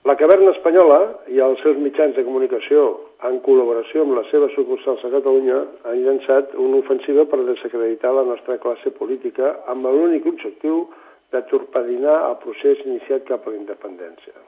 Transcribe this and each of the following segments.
La caverna espanyola i els seus mitjans de comunicació, en col·laboració amb les seves sucursals a Catalunya, han llançat una ofensiva per desacreditar la nostra classe política amb l'únic objectiu de torpedinar el procés iniciat cap a la independència.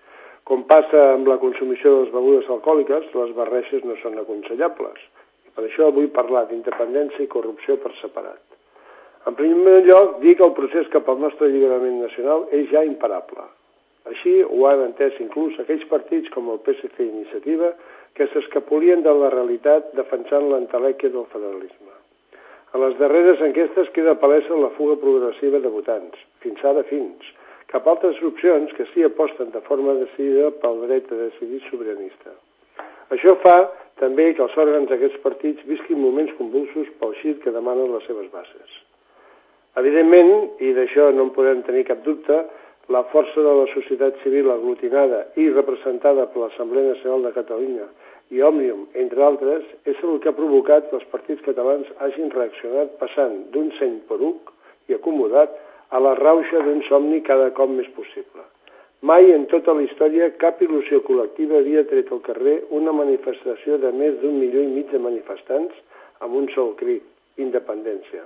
Com passa amb la consumició de les begudes alcohòliques, les barreges no són aconsellables. I per això vull parlar d'independència i corrupció per separat. En primer lloc, dir que el procés cap al nostre alliberament nacional és ja imparable. Així ho han entès inclús aquells partits com el PSC i Iniciativa que s'escapolien de la realitat defensant l'entelèquia del federalisme. A les darreres enquestes queda palesa la fuga progressiva de votants, fins ara fins, cap a altres opcions que sí aposten de forma decidida pel dret a decidir sobiranista. Això fa també que els òrgans d'aquests partits visquin moments convulsos pel xit que demanen les seves bases. Evidentment, i d'això no en podem tenir cap dubte, la força de la societat civil aglutinada i representada per l'Assemblea Nacional de Catalunya i Òmnium, entre altres, és el que ha provocat que els partits catalans hagin reaccionat passant d'un seny poruc i acomodat a la rauxa d'un somni cada cop més possible. Mai en tota la història cap il·lusió col·lectiva havia tret al carrer una manifestació de més d'1,5 milió de manifestants amb un sol crit: independència.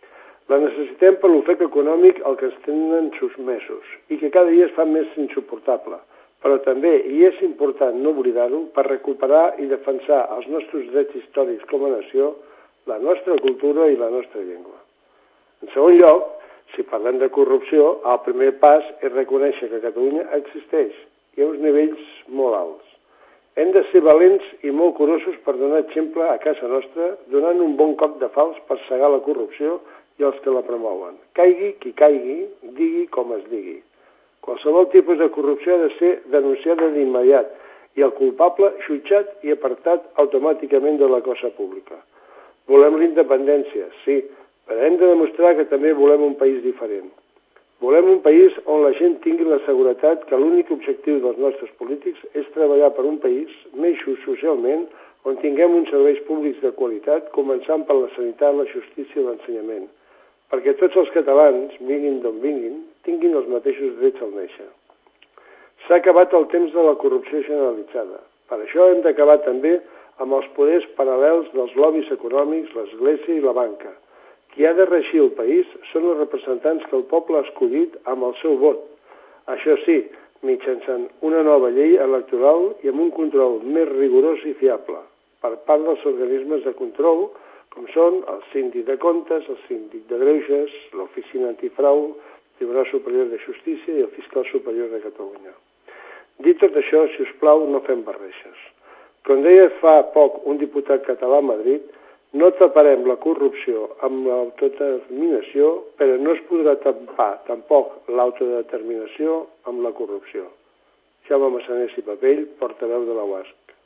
La necessitem per l'ofec econòmic al que ens tenen sotmesos i que cada dia es fa més insuportable, però també, i és important no oblidar-ho, per recuperar i defensar els nostres drets històrics com a nació, la nostra cultura i la nostra llengua. En segon lloc, si parlem de corrupció, el primer pas és reconèixer que Catalunya existeix i a uns nivells molt alts. Hem de ser valents i molt curosos per donar exemple a casa nostra, donant un bon cop de falç per cegar la corrupció i els que la promouen. Caigui qui caigui, digui com es digui. Qualsevol tipus de corrupció ha de ser denunciada d'immediat i el culpable jutjat i apartat automàticament de la cosa pública. Volem la independència, sí, però hem de demostrar que també volem un país diferent. Volem un país on la gent tingui la seguretat que l'únic objectiu dels nostres polítics és treballar per un país més just socialment, on tinguem uns serveis públics de qualitat, començant per la sanitat, la justícia i l'ensenyament, perquè tots els catalans, vinguin d'on vinguin, tinguin els mateixos drets al néixer. S'ha acabat el temps de la corrupció generalitzada. Per això hem d'acabar també amb els poders paral·lels dels lobbies econòmics, l'Església i la banca. Qui ha de regir el país són els representants que el poble ha escollit amb el seu vot. Això sí, mitjançant una nova llei electoral i amb un control més rigorós i fiable per part dels organismes de control, com són el síndic de comptes, el síndic de greuges, l'oficina antifrau, el Tribunal Superior de Justícia i el Fiscal Superior de Catalunya. Dit tot això, si us plau, no fem barreges. Com deia fa poc un diputat català a Madrid, no taparem la corrupció amb l'autodeterminació, però no es podrà tapar tampoc l'autodeterminació amb la corrupció. Jaume Massanés i Papell, portaveu de la UASP.